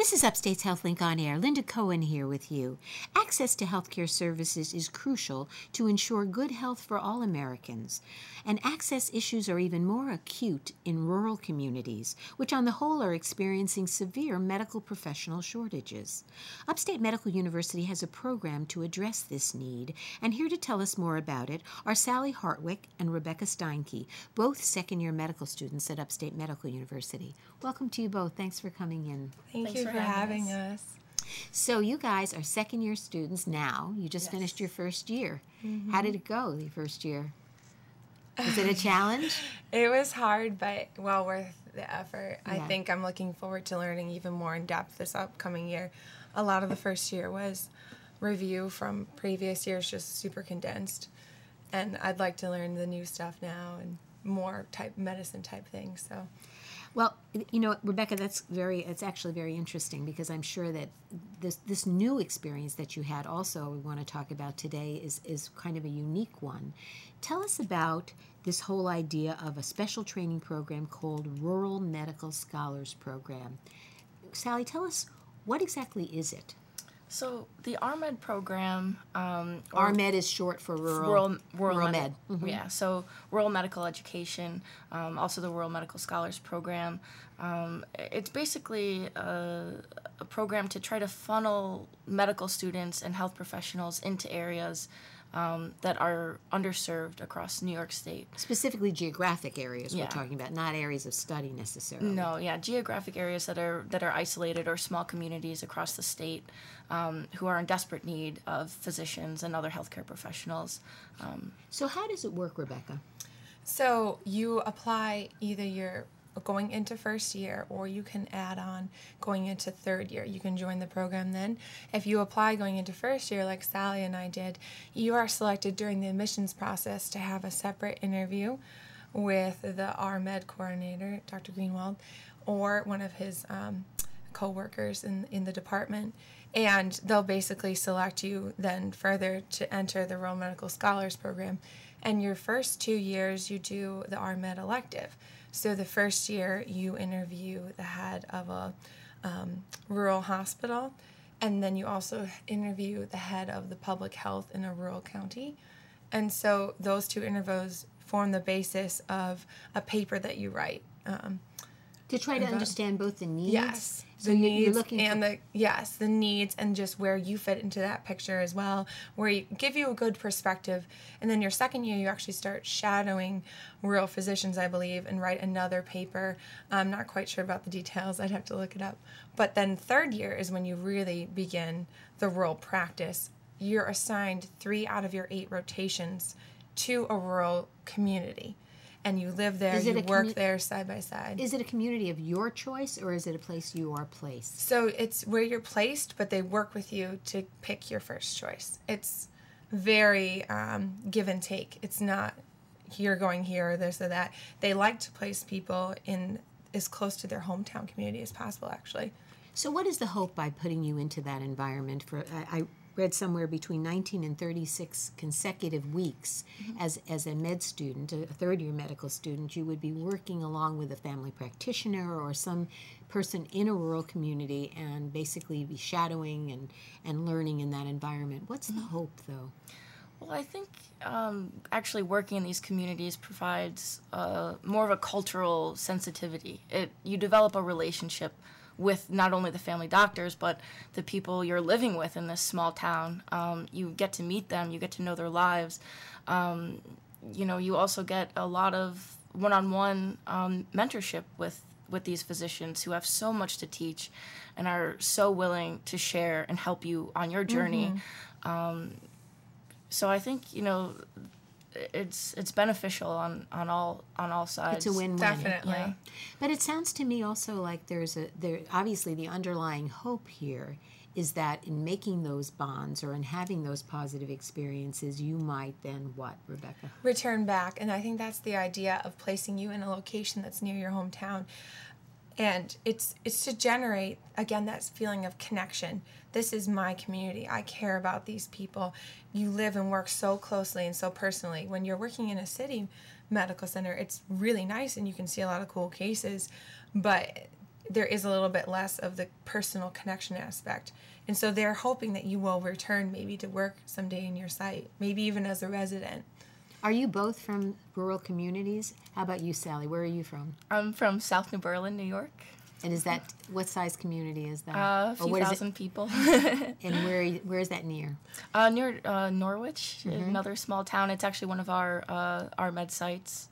This is Upstate's HealthLink on Air. Linda Cohen here with you. Access to healthcare services is crucial to ensure good health for all Americans. And access issues are even more acute in rural communities, which on the whole are experiencing severe medical professional shortages. Upstate Medical University has a program to address this need, and here to tell us more about it are Sally Hartwick and Rebecca Steinke, both second-year medical students at Upstate Medical University. Welcome to you both. Thanks for coming in. Thank you for having us. So you guys are second-year students now. You just finished your first year. Mm-hmm. How did it go, the first year? Was it a challenge? It was hard, but well worth the effort. Yeah. I think I'm looking forward to learning even more in depth this upcoming year. A lot of the first year was review from previous years, just super condensed. And I'd like to learn the new stuff now and more medicine type things. So. Well, you know, Rebecca, it's actually very interesting because I'm sure that this new experience that you had also we want to talk about today is kind of a unique one. Tell us about this whole idea of a special training program called Rural Medical Scholars Program. Sally, tell us, what exactly is it? So the RMED program... RMED is short for Rural Med. Mm-hmm. Yeah, so Rural Medical Education, also the Rural Medical Scholars Program. It's basically a program to try to funnel medical students and health professionals into areas that are underserved across New York State. Specifically geographic areas we're talking about, not areas of study necessarily. No, yeah, geographic areas that are isolated or small communities across the state who are in desperate need of physicians and other healthcare professionals. So how does it work, Rebecca? So you apply either you're going into first year or you can add on going into third year. You can join the program then. If you apply going into first year like Sally and I did, you are selected during the admissions process to have a separate interview with the RMED coordinator, Dr. Greenwald, or one of his co-workers in the department. And they'll basically select you then further to enter the Rural Medical Scholars Program. And your first 2 years, you do the RMED elective. So the first year, you interview the head of a rural hospital, and then you also interview the head of the public health in a rural county. And so those two interviews form the basis of a paper that you write. To try to understand both the needs? Yes. So the you're needs looking and the needs and just where you fit into that picture as well, where you give you a good perspective. And then your second year, you actually start shadowing rural physicians, I believe, and write another paper. I'm not quite sure about the details. I'd have to look it up. But then third year is when you really begin the rural practice. You're assigned 3 out of your 8 rotations to a rural community. And you live there, you work there side by side. Is it a community of your choice, or is it a place you are placed? So it's where you're placed, but they work with you to pick your first choice. It's very give and take. It's not you're going here or this or that. They like to place people in as close to their hometown community as possible, actually. So what is the hope by putting you into that environment? I read somewhere between 19 and 36 consecutive weeks as a med student, a third-year medical student, you would be working along with a family practitioner or some person in a rural community and basically be shadowing and learning in that environment. What's the hope, though? Well, I think actually working in these communities provides more of a cultural sensitivity. You develop a relationship with not only the family doctors, but the people you're living with in this small town. You get to meet them, you get to know their lives. You also get a lot of one-on-one mentorship with these physicians who have so much to teach and are so willing to share and help you on your journey. So I think, it's beneficial on all sides. It's a win-win. Definitely. Yeah. But it sounds to me also like there obviously the underlying hope here is that in making those bonds or in having those positive experiences, you might then what, Rebecca? Return back. And I think that's the idea of placing you in a location that's near your hometown. And it's to generate, again, that feeling of connection. This is my community. I care about these people. You live and work so closely and so personally. When you're working in a city medical center, it's really nice and you can see a lot of cool cases. But there is a little bit less of the personal connection aspect. And so they're hoping that you will return maybe to work someday in your site, maybe even as a resident. Are you both from rural communities? How about you, Sally? Where are you from? I'm from South New Berlin, New York. And is that, what size community is that? A Or few what is thousand people. And where is that near? Near Norwich, another small town. It's actually one of our med sites.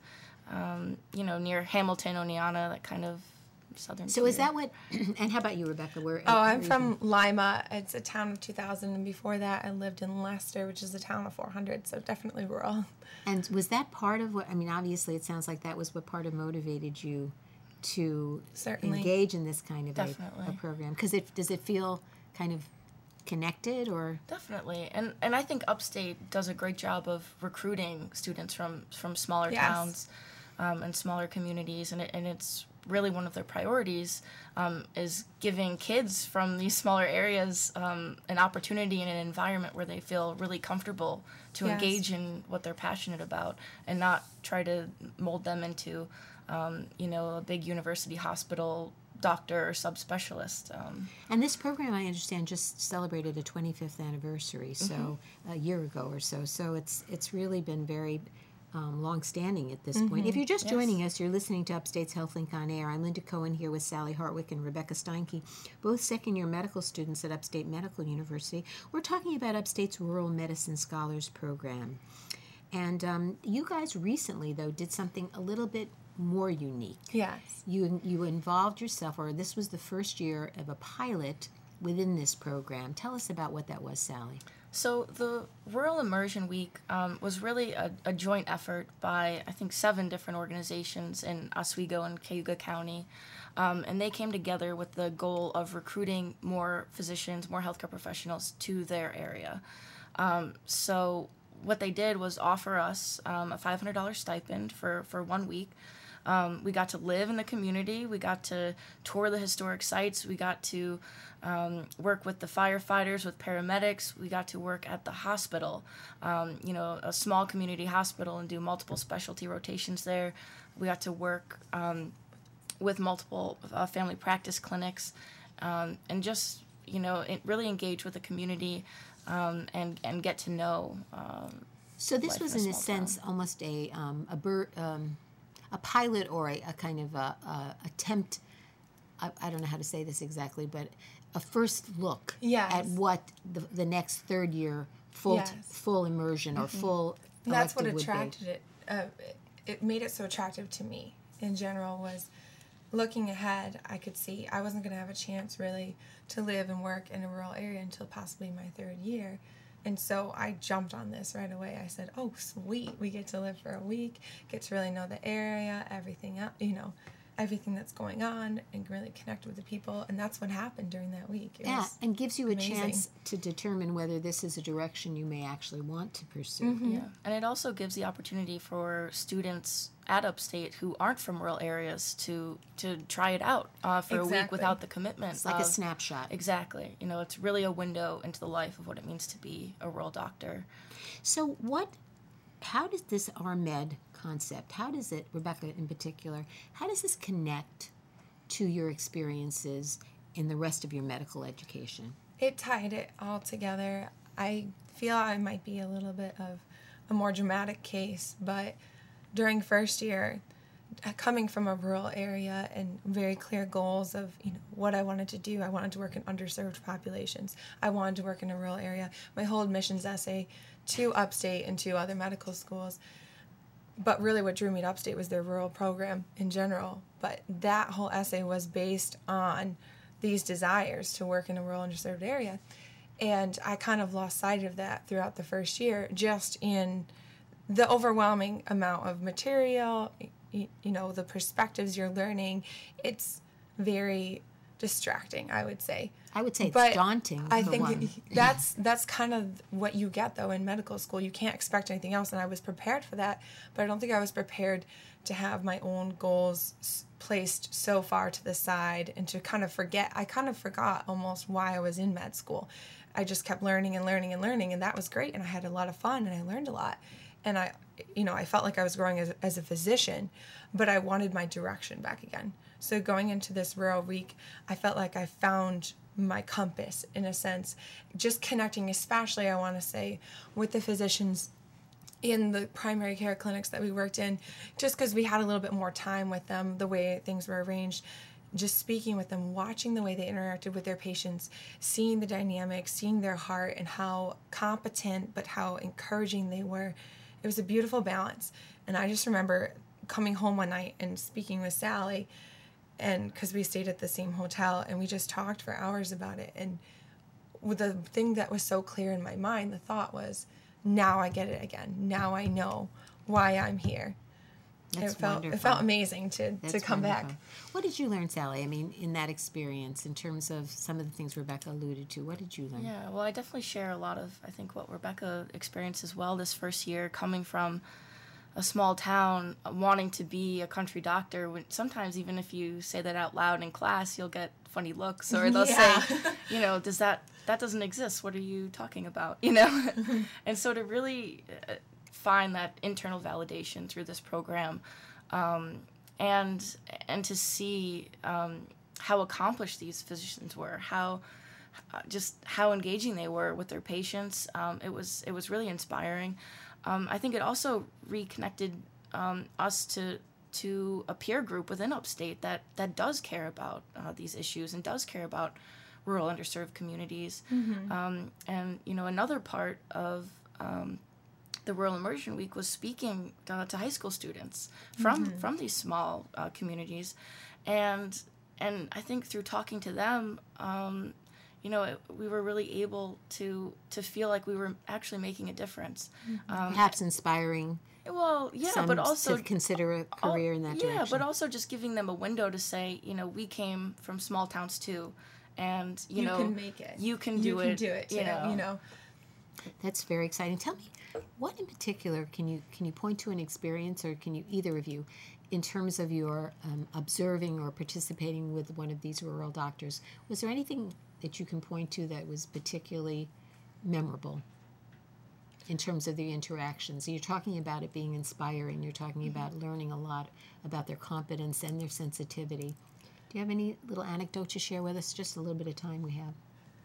Near Hamilton, Oneonta, that kind of southern. So is that what, and how about you, Rebecca? I'm from Lima. It's a town of 2,000, and before that I lived in Leicester, which is a town of 400, so definitely rural. And was that part of what, I mean, obviously it sounds like that was what part of motivated you to Certainly. engage in this kind of a Definitely. program? Because does it feel kind of connected or? Definitely, and I think Upstate does a great job of recruiting students from smaller Yes. towns and smaller communities, and it's really one of their priorities is giving kids from these smaller areas an opportunity in an environment where they feel really comfortable to Yes. engage in what they're passionate about and not try to mold them into a big university hospital doctor or subspecialist. And this program, I understand, just celebrated a 25th anniversary, so a year ago or so. So it's really been very long-standing at this point. If you're just Yes. joining us, you're listening to Upstate's HealthLink on Air. I'm Linda Cohen here with Sally Hartwick and Rebecca Steinke, both second-year medical students at Upstate Medical University. We're talking about Upstate's Rural Medicine Scholars Program. And you guys recently, though, did something a little bit more unique. Yes. You involved yourself, or this was the first year of a pilot within this program. Tell us about what that was, Sally. So the Rural Immersion Week was really a joint effort by, I think, 7 different organizations in Oswego and Cayuga County. And they came together with the goal of recruiting more physicians, more healthcare professionals to their area. So what they did was offer us a $500 stipend for 1 week. We got to live in the community. We got to tour the historic sites. We got to work with the firefighters, with paramedics. We got to work at the hospital, a small community hospital, and do multiple specialty rotations there. We got to work with multiple family practice clinics and just, really engage with the community and get to know. So this life was, in a in a small sense, almost a pilot or a kind of a attempt. I don't know how to say this exactly, but a first look Yes. at what the next third year full Yes. full immersion or full And that's what elective would attracted it. It made it so attractive to me in general was looking ahead. I could see I wasn't going to have a chance really to live and work in a rural area until possibly my 3rd year. And so I jumped on this right away. I said, oh, sweet. We get to live for a week, get to really know the area, everything else, everything that's going on, and really connect with the people. And that's what happened during that week. It Yeah, was and gives you a amazing. chance to determine whether this is a direction you may actually want to pursue. Yeah, and it also gives the opportunity for students at Upstate who aren't from rural areas to try it out for a week Exactly. without the commitment. It's like a of- snapshot. Exactly. It's really a window into the life of what it means to be a rural doctor. So how does this RMed concept, how does it, Rebecca in particular, how does this connect to your experiences in the rest of your medical education? It tied it all together. I feel I might be a little bit of a more dramatic case, but during first year, coming from a rural area and very clear goals of what I wanted to do, I wanted to work in underserved populations. I wanted to work in a rural area. My whole admissions essay to Upstate and to other medical schools. But really what drew me to Upstate was their rural program in general. But that whole essay was based on these desires to work in a rural underserved area. And I kind of lost sight of that throughout the first year, just in the overwhelming amount of material, the perspectives you're learning. It's very distracting, I would say. I would say it's But daunting. I for think one. that's kind of what you get though in medical school. You can't expect anything else, and I was prepared for that, but I don't think I was prepared to have my own goals placed so far to the side and to kind of forget. I kind of forgot almost why I was in med school. I just kept learning and learning and learning, and that was great, and I had a lot of fun, and I learned a lot, and I felt like I was growing as a physician, but I wanted my direction back again. So going into this rural week, I felt like I found my compass in a sense, just connecting, especially I want to say, with the physicians in the primary care clinics that we worked in, just because we had a little bit more time with them, the way things were arranged, just speaking with them, watching the way they interacted with their patients, seeing the dynamics, seeing their heart and how competent but how encouraging they were. It was a beautiful balance. And I just remember coming home one night and speaking with Sally, and because we stayed at the same hotel, and we just talked for hours about it. And the thing that was so clear in my mind, the thought was, now I get it again. Now I know why I'm here. That's wonderful. It felt amazing to come back. What did you learn, Sally? I mean, in that experience, in terms of some of the things Rebecca alluded to, what did you learn? Yeah, well, I definitely share a lot of, I think, what Rebecca experienced as well this first year, coming from a small town, wanting to be a country doctor. Sometimes even if you say that out loud in class, you'll get funny looks, or they'll say, you know, that doesn't exist. What are you talking about? You know? And so to really find that internal validation through this program, and to see how accomplished these physicians were, how engaging they were with their patients, it was really inspiring. I think it also reconnected us to a peer group within Upstate that does care about these issues and does care about rural underserved communities. Mm-hmm. And you know, another part of the Rural Immersion Week was speaking to high school students from these small communities, and I think through talking to them, you know, we were really able to feel like we were actually making a difference. Perhaps inspiring. Well, yeah, some but also to consider a career in that direction. Yeah, but also just giving them a window to say, you know, we came from small towns too, and you know, can make it. You can do it. Too, you know. That's very exciting. Tell me, what in particular can you point to an experience, or can you, either of you, in terms of your observing or participating with one of these rural doctors? Was there anything that you can point to that was particularly memorable in terms of the interactions? You're talking about it being inspiring. You're talking about learning a lot about their competence and their sensitivity. Do you have any little anecdote to share with us? Just a little bit of time we have.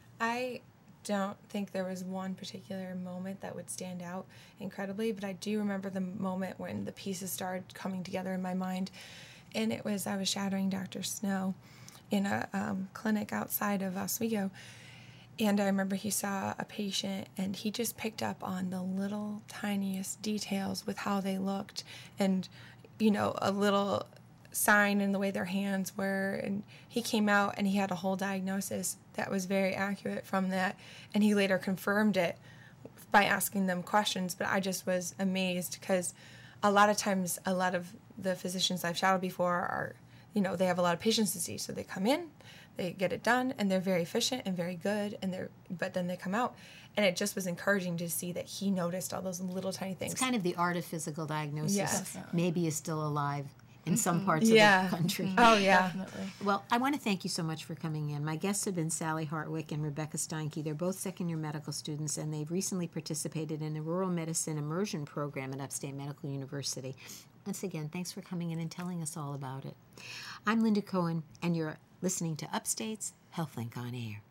I don't think there was one particular moment that would stand out incredibly, but I do remember the moment when the pieces started coming together in my mind. And it was, I was shadowing Dr. Snow in a clinic outside of Oswego. And I remember he saw a patient, and he just picked up on the little tiniest details with how they looked, and, you know, a little sign in the way their hands were. And he came out and he had a whole diagnosis that was very accurate from that. And he later confirmed it by asking them questions. But I just was amazed, because a lot of times, a lot of the physicians I've shadowed before are, you know, they have a lot of patients to see. So they come in, they get it done, and they're very efficient and very good, but then they come out. And it just was encouraging to see that he noticed all those little tiny things. It's kind of the art of physical diagnosis. Yes. Maybe is still alive in some parts of the country. Oh, yeah. Definitely. Well, I want to thank you so much for coming in. My guests have been Sally Hartwick and Rebecca Steinke. They're both second-year medical students, and they've recently participated in a rural medicine immersion program at Upstate Medical University. Once again, thanks for coming in and telling us all about it. I'm Linda Cohen, and you're listening to Upstate's HealthLink on Air.